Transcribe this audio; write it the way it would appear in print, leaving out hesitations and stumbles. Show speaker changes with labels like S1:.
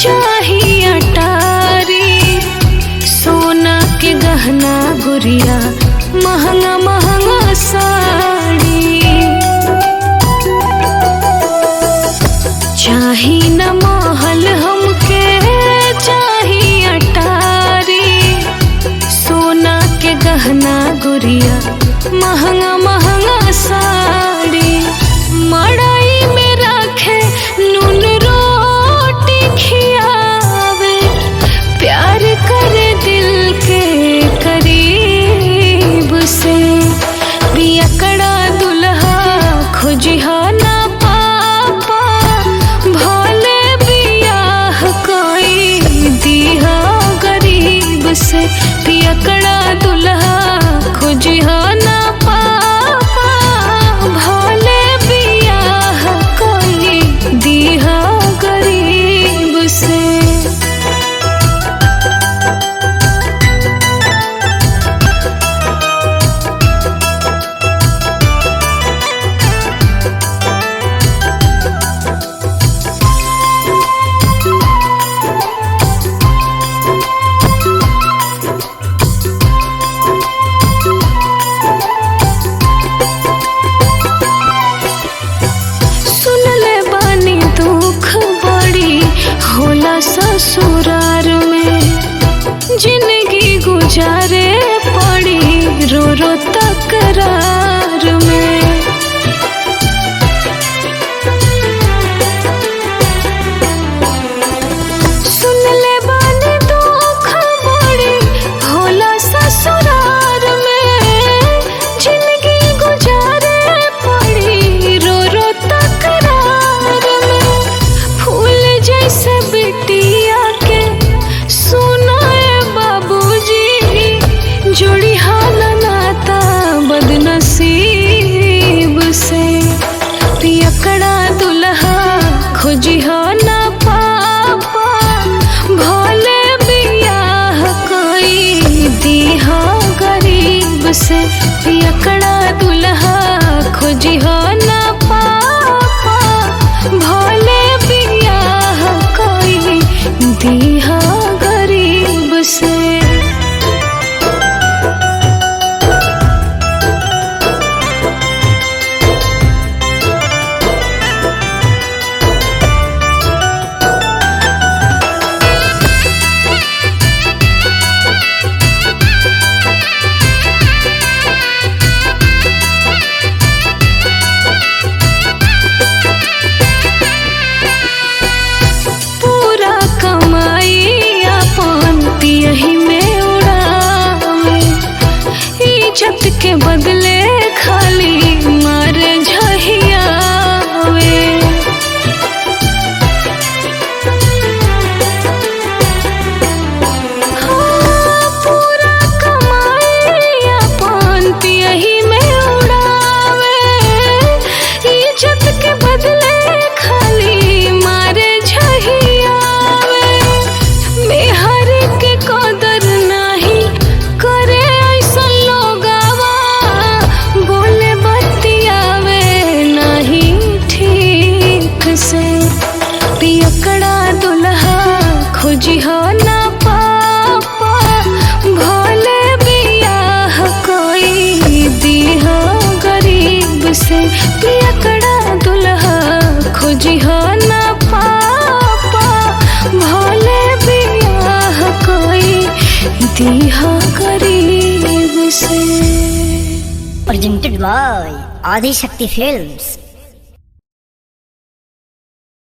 S1: चाहिए अटारी सोना के गहना गुड़िया महंगा महंगा साड़ी चाही न महल हमके चाहिए अटारी सोना के गहना गुड़िया महंगा महंगा साड़ी मड़ाई में रखे नून रोटी खियावे प्यार करे दिल के करीब से पियकड़ा दुल्हा खोजिहा ना पापा भले बियाह कोई दिहा गरीब से पियकड़ा दुल्हा खोजिहा ना पापा भले बियाह कोई दिहा गरीब से। होला ससुरार में जिंदगी गुजारे पड़ी रो रो तकरार में सुन ले बानी दुख बड़ी होला ससुरार में जिंदगी गुजारे पड़ी रो रो तकरार में फूल जैसे बिटिया के सुनाए बाबूजी जोड़ी हाल नाता बदनसीब से पियकड़ा दुल्हा खोजिहा ना पापा भले बियाह कोई दिहा गरीब से पियकड़ा दुल्हा खोजिहा ना पापा भले बियाह कोई दिहा गरीब से। यही में उड़ावे इज्जत के बदले खाली मार झहियावे हाँ, पूरा कमाई अपन यही में उड़ावे इज्जत के बदले खाली मार झहियावे मेहर के कदर नहीं करे ऐसा लोगावा बोले बतियावे नहीं ठीक से पियकड़ा दुल्हा खोजिहा ना पापा भले बियाह कोई दिहा गरीब से पियकड़ा दुल्हा खोजिहा ना पापा भले बियाह कोई दिहा गरीब से।
S2: Presented by Adi Shakti Films।